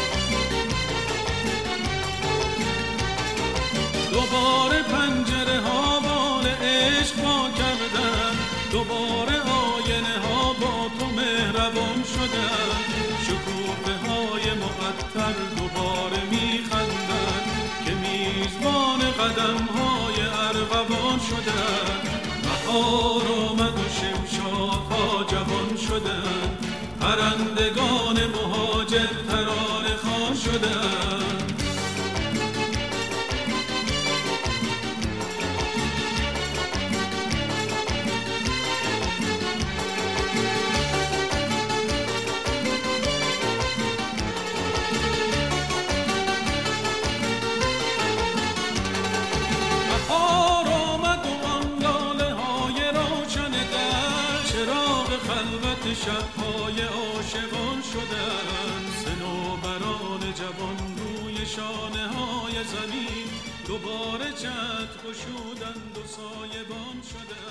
دوباره پنجره ها بال عشق وا کردند، دوباره آینه ها با تو مهربان شدند. شکوفه های معطر دوباره میخندند که میزبان قدم های ارغوان شدند. بهار آمد و شمشادها جوان شدند، پرندگان مهاجر ترانه خوان شدند. شب‌های عاشقان شدند، صنوبران جوان روی شانه‌های زمین دوباره چتر گشودند و سایبان شدند.